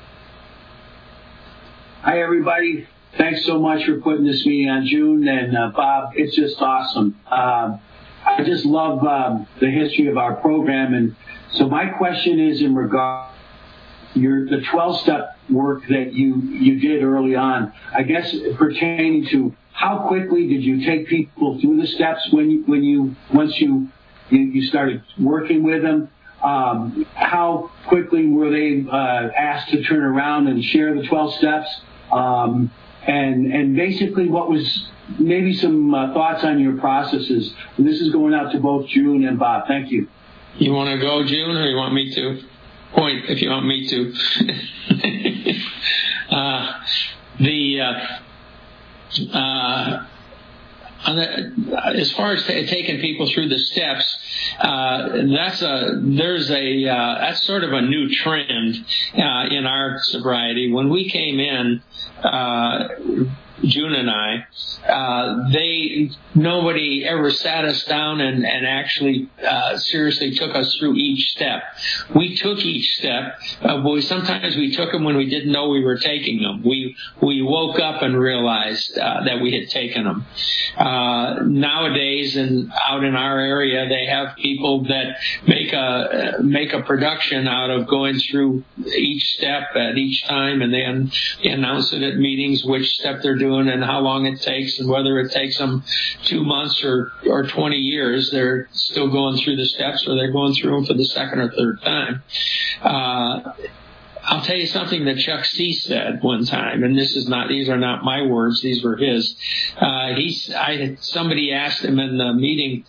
Hi, everybody. Thanks so much for putting this meeting on, June. And Bob, it's just awesome. I just love the history of our program. And so my question is in regard to the 12-step work that you did early on, I guess pertaining to how quickly did you take people through the steps once you started working with them? How quickly were they asked to turn around and share the 12 steps? And basically what was maybe some thoughts on your processes. And this is going out to both June and Bob. Thank you. You want to go, June, or you want me to? Point if you want me to. As far as taking people through the steps, that's sort of a new trend in our sobriety. When we came in, June and I, nobody ever sat us down and actually seriously took us through each step. We took each step, but sometimes we took them when we didn't know we were taking them. We woke up and realized that we had taken them. Nowadays, and out in our area, they have people that make a production out of going through each step at each time, and then announce it at meetings which step they're doing and how long it takes, and whether it takes them 2 months or 20 years, they're still going through the steps, or they're going through them for the second or third time. I'll tell you something that Chuck C. said one time, and these are not my words, these were his. Somebody asked him in the meeting,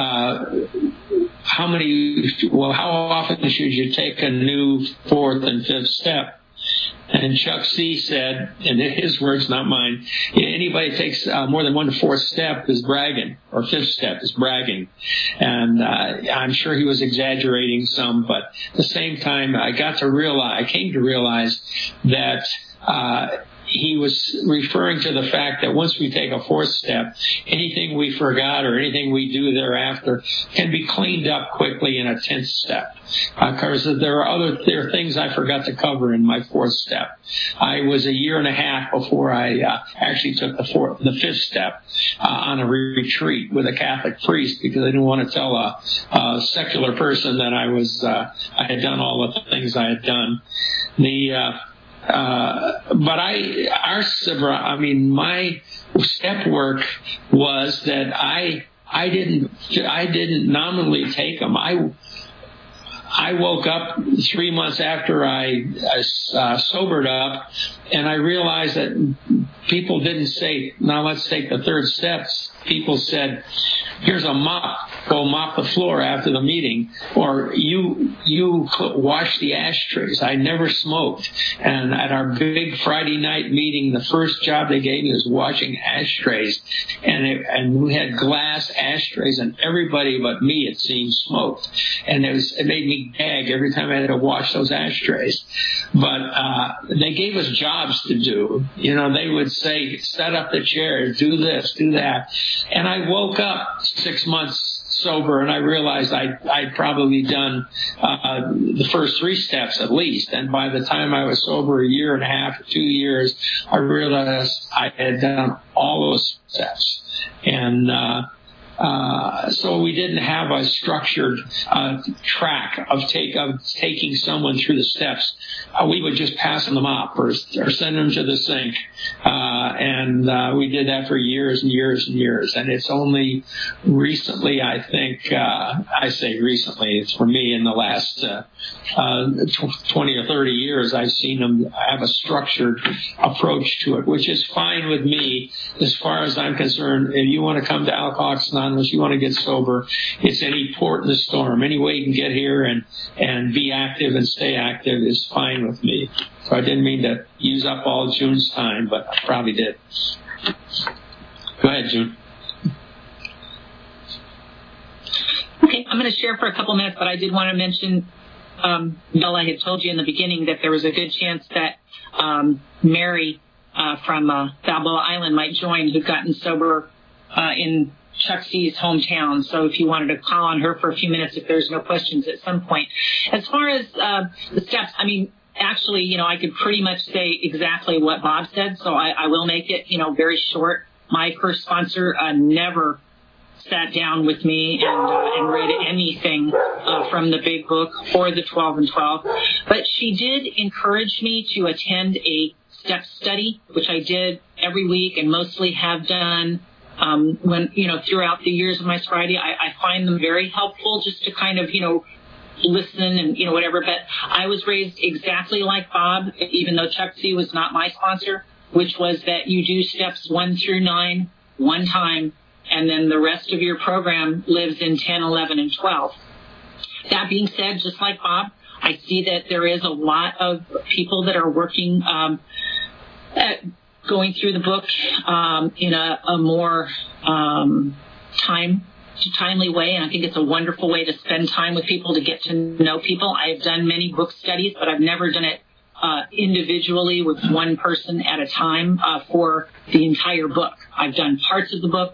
how often should you take a new fourth and fifth step? And Chuck C. said, in his words, not mine, anybody takes more than 1 4th step is bragging, or 5th step is bragging. And I'm sure he was exaggerating some, but at the same time, I came to realize that he was referring to the fact that once we take a 4th step, anything we forgot or anything we do thereafter can be cleaned up quickly in a 10th step. Because there are things I forgot to cover in my 4th step. I was a year and a half before I actually took the 5th step on a retreat with a Catholic priest, because I didn't want to tell a secular person that I had done all the things I had done. My step work was that I didn't nominally take them. I woke up 3 months after I sobered up, and I realized that people didn't say, now let's take the 3rd steps. People said, here's a mop, go mop the floor after the meeting, or you wash the ashtrays. I never smoked, and at our big Friday night meeting, the first job they gave me was washing ashtrays, and we had glass ashtrays, and everybody but me, it seemed, smoked, and it made me gag every time I had to wash those ashtrays. But they gave us jobs to do. They would say, set up the chairs, do this, do that. And I woke up 6 months sober, and I realized I'd probably done the first 3 steps at least. And by the time I was sober, 1.5 years, 2 years, I realized I had done all those steps. And so we didn't have a structured track of taking someone through the steps. We would just pass them up or send them to the sink. And we did that for years and years and years. And it's only recently, I think, I say recently, it's for me in the last 20 or 30 years, I've seen them have a structured approach to it, which is fine with me as far as I'm concerned. If you want to come to Alcoholics Anonymous, you want to get sober, it's any port in the storm. Any way you can get here and be active and stay active is fine with me. So I didn't mean to use up all June's time, but I probably did. Go ahead, June. Okay, I'm going to share for a couple minutes, but I did want to mention, Bill, I had told you in the beginning that there was a good chance that Mary from Balboa Island might join, who'd gotten sober in Chuck C's hometown. So if you wanted to call on her for a few minutes, if there's no questions at some point. As far as the steps, I mean, actually, I could pretty much say exactly what Bob said, so I will make it, very short. My first sponsor never sat down with me and read anything from the Big Book or the 12 and 12, but she did encourage me to attend a step study, which I did every week and mostly have done when, throughout the years of my sobriety. I find them very helpful just to kind of, listen and, whatever. But I was raised exactly like Bob, even though Chuck C was not my sponsor, which was that you do steps 1 through 9 one time, and then the rest of your program lives in 10, 11, and 12. That being said, just like Bob, I see that there is a lot of people that are working at going through the book in a more timely way, and I think it's a wonderful way to spend time with people, to get to know people. I've done many book studies, but I've never done it individually with one person at a time for the entire book. I've done parts of the book,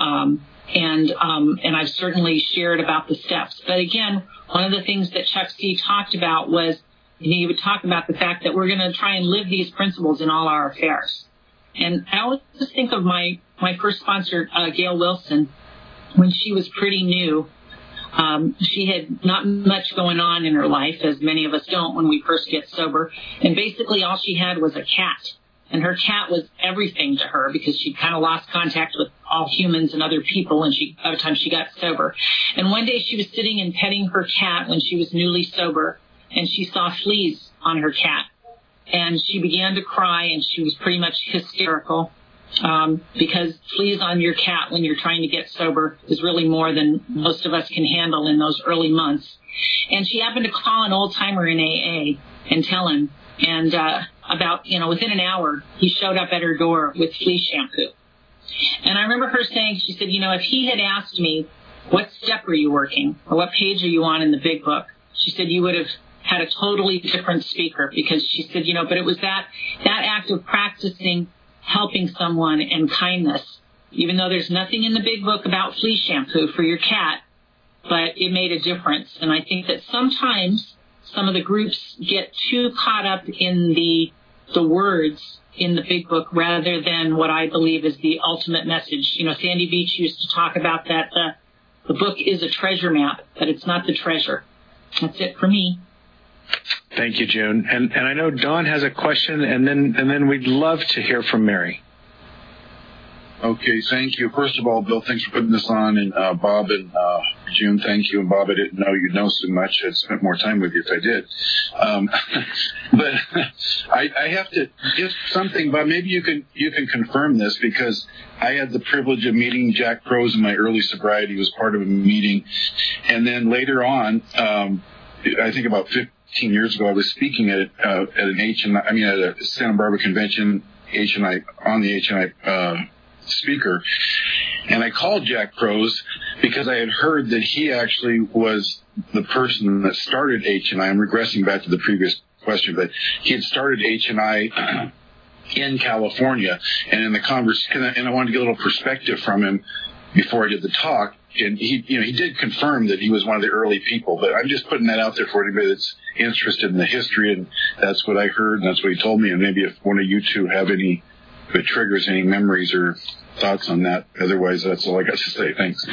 and I've certainly shared about the steps. But again, one of the things that Chuck C talked about was, he would talk about the fact that we're going to try and live these principles in all our affairs. And I always think of my first sponsor, Gail Wilson, when she was pretty new. She had not much going on in her life, as many of us don't when we first get sober. And basically all she had was a cat. And her cat was everything to her because she kind of lost contact with all humans and other people by the time she got sober. And one day she was sitting and petting her cat when she was newly sober, and she saw fleas on her cat. And she began to cry, and she was pretty much hysterical. Because fleas on your cat when you're trying to get sober is really more than most of us can handle in those early months. And she happened to call an old-timer in AA and tell him. And about, within an hour, he showed up at her door with flea shampoo. And I remember her saying, she said, if he had asked me, what step are you working, or what page are you on in the Big Book, she said, you would have had a totally different speaker, because she said, but it was that act of practicing helping someone and kindness, even though there's nothing in the Big Book about flea shampoo for your cat, but it made a difference. And I think that sometimes some of the groups get too caught up in the words in the Big Book rather than what I believe is the ultimate message. Sandy Beach used to talk about that the book is a treasure map, but it's not the treasure. That's it for me. Thank you, June. And I know Dawn has a question, and then we'd love to hear from Mary. Okay, thank you. First of all, Bill, thanks for putting this on, and Bob and June, thank you. And Bob, I didn't know you'd know so much. I'd spent more time with you if I did. But I have to give something, Bob. Maybe you can confirm this, because I had the privilege of meeting Jack Prose in my early sobriety. He was part of a meeting, and then later on, I think about 15 years ago, I was speaking at an at a Santa Barbara convention, on the HNI speaker, and I called Jack Prose because I had heard that he actually was the person that started HNI. I'm regressing back to the previous question, but he had started HNI in California, and in the conversation, and I wanted to get a little perspective from him before I did the talk. and he did confirm that he was one of the early people, but I'm just putting that out there for anybody that's interested in the history, and that's what I heard, and that's what he told me. And maybe if one of you two have if it triggers any memories or thoughts on that. Otherwise, that's all I got to say. Thanks.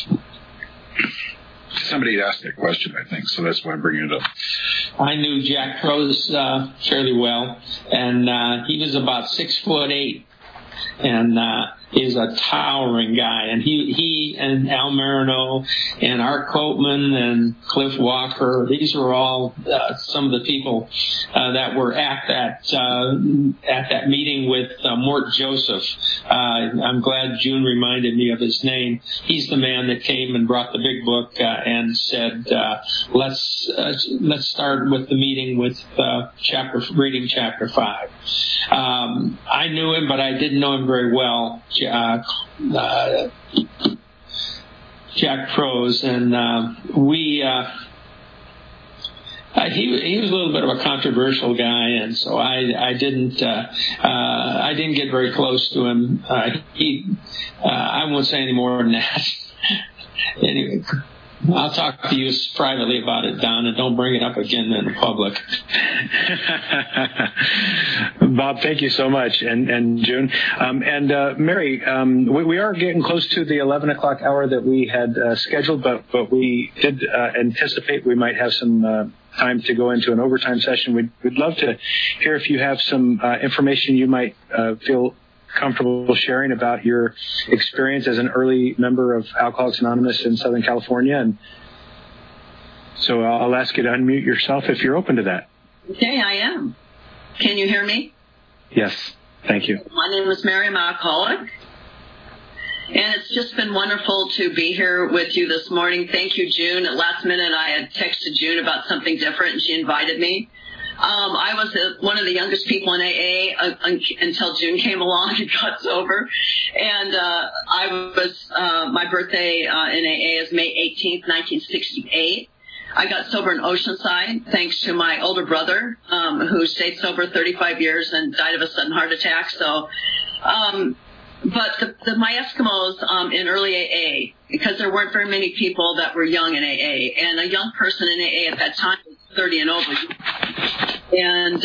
Somebody asked that question, I think, so that's why I'm bringing it up. I knew Jack Prose fairly well, and he was about 6'8", and is a towering guy. And he and Al Marino and Art Copeman and Cliff Walker, these were all some of the people that were at that meeting with Mort Joseph. I'm glad June reminded me of his name. He's the man that came and brought the big book and said, let's start with the meeting with reading chapter 5. I knew him, but I didn't know him very well. Jack Prose, and he was a little bit of a controversial guy, and so I didn't get very close to him. I won't say any more than that. Anyway, I'll talk to you privately about it, Don, and don't bring it up again in public. Bob, thank you so much, and June. And Mary, we are getting close to the 11 o'clock hour that we had scheduled, but we did anticipate we might have some time to go into an overtime session. We'd love to hear if you have some information you might feel comfortable sharing about your experience as an early member of Alcoholics Anonymous in Southern California. And so I'll ask you to unmute yourself if you're open to that. Okay, I am. Can you hear me? Yes, thank you. My name is Mary, I'm an alcoholic. And it's just been wonderful to be here with you this morning. Thank you, June. At last minute, I had texted June about something different, and she invited me. I was one of the youngest people in AA until June came along and got sober. And my birthday in AA is May 18th, 1968. I got sober in Oceanside thanks to my older brother, who stayed sober 35 years and died of a sudden heart attack. So, but my Eskimos in early AA, because there weren't very many people that were young in AA, and a young person in AA at that time was 30 and over. And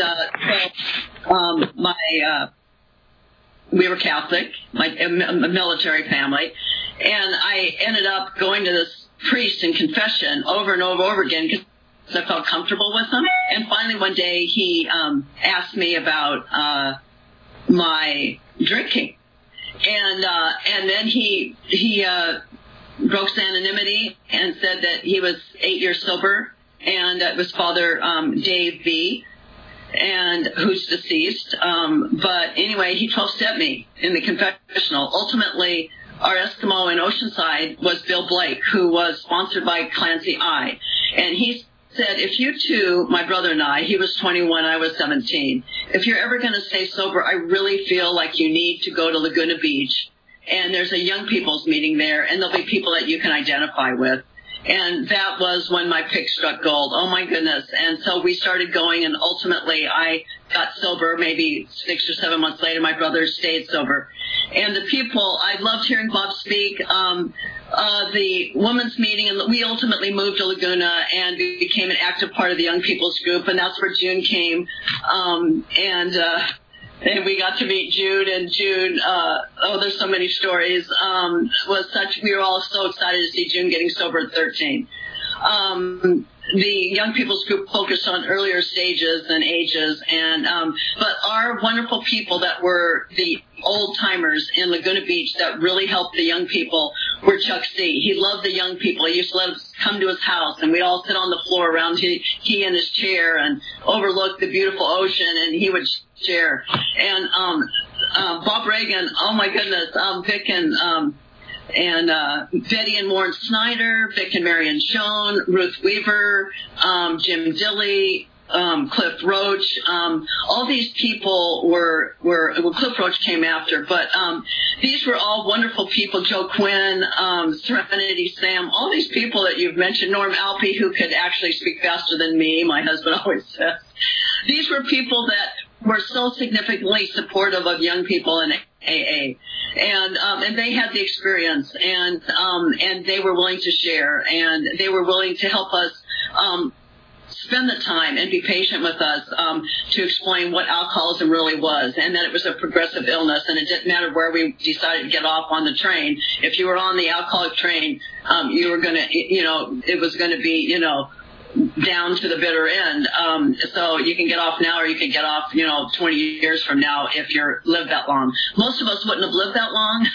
we were Catholic, a military family, and I ended up going to this priest in confession over and over again because I felt comfortable with him. And finally one day he asked me about my drinking. And then he broke anonymity and said that he was 8 years sober, and it was Father Dave B., and who's deceased. But anyway, he 12-stepped me in the confessional. Ultimately, our Eskimo in Oceanside was Bill Blake, who was sponsored by Clancy I. And he said, if you two, my brother and I, he was 21, I was 17, if you're ever going to stay sober, I really feel like you need to go to Laguna Beach. And there's a young people's meeting there, and there'll be people that you can identify with. And that was when my pick struck gold. Oh, my goodness. And so we started going, and ultimately I got sober maybe 6 or 7 months later. My brother stayed sober. And the people, I loved hearing Bob speak. The women's meeting, and we ultimately moved to Laguna and became an active part of the young people's group, and that's where June came. And we got to meet June, and June, there's so many stories, we were all so excited to see June getting sober at 13. The young people's group focused on earlier stages and ages, but our wonderful people that were the old timers in Laguna Beach that really helped the young people were Chuck C. He loved the young people. He used to let us come to his house, and we'd all sit on the floor around he and his chair and overlook the beautiful ocean, and he would share. And Bob Reagan, oh my goodness, Vic and Betty and Warren Snyder, Vic and Marion Schoen, Ruth Weaver, Jim Dilley, Cliff Roach, all these people were Cliff Roach came after, but these were all wonderful people. Joe Quinn, Serenity Sam, all these people that you've mentioned. Norm Alpe, who could actually speak faster than me, my husband always says. These were people that were so significantly supportive of young people in AA, and they had the experience, and they were willing to share, and they were willing to help us spend the time and be patient with us to explain what alcoholism really was, and that it was a progressive illness, and it didn't matter where we decided to get off on the train. If you were on the alcoholic train, you were going to, it was going to be, down to the bitter end. So you can get off now, or you can get off, 20 years from now if you're lived that long. Most of us wouldn't have lived that long.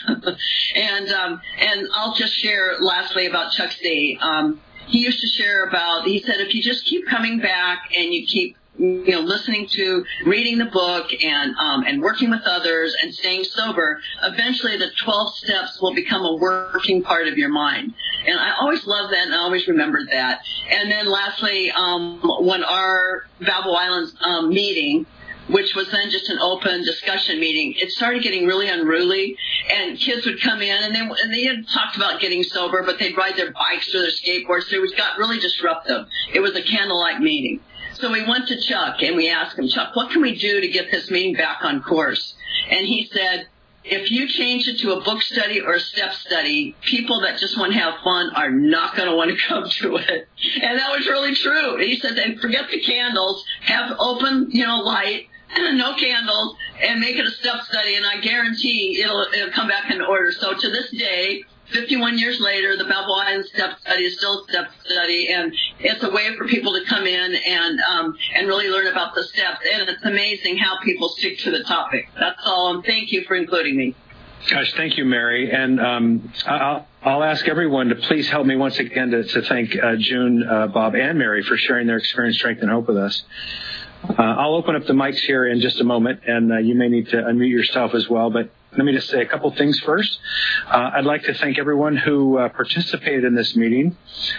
And I'll just share lastly about Chuck D. He used to share about, he said, if you just keep coming back and you keep listening to, reading the book, and working with others and staying sober, eventually the 12 steps will become a working part of your mind. And I always loved that, and I always remembered that. And then lastly, when our Babel Islands meeting, which was then just an open discussion meeting, it started getting really unruly, and kids would come in, and they had talked about getting sober, but they'd ride their bikes or their skateboards, so it got really disruptive. It was a candlelight meeting. So we went to Chuck, and we asked him, Chuck, what can we do to get this meeting back on course? And he said, if you change it to a book study or a step study, people that just want to have fun are not going to want to come to it. And that was really true. He said, forget the candles, have open, light, no candles, and make it a step study, and I guarantee it'll come back in order. So to this day, 51 years later, the Babel Islands Step Study is still a step study, and it's a way for people to come in and really learn about the steps. And it's amazing how people stick to the topic. That's all, and thank you for including me. Gosh, thank you, Mary. And I'll ask everyone to please help me once again to thank June, Bob, and Mary for sharing their experience, strength, and hope with us. I'll open up the mics here in just a moment, and you may need to unmute yourself as well, but let me just say a couple things first. I'd like to thank everyone who participated in this meeting.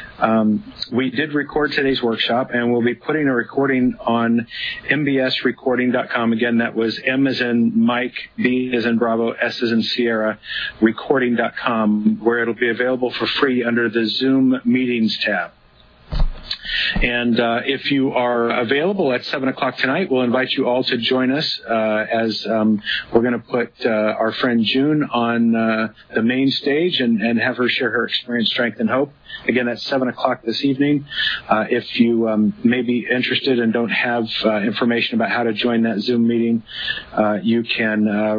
We did record today's workshop, and we'll be putting a recording on mbsrecording.com. Again, that was M as in Mike, B as in Bravo, S as in Sierra, recording.com, where it'll be available for free under the Zoom Meetings tab. And if you are available at 7 o'clock tonight, we'll invite you all to join us as we're going to put our friend June on the main stage and have her share her experience, strength, and hope. Again, that's 7 o'clock this evening. If you may be interested and don't have information about how to join that Zoom meeting, you can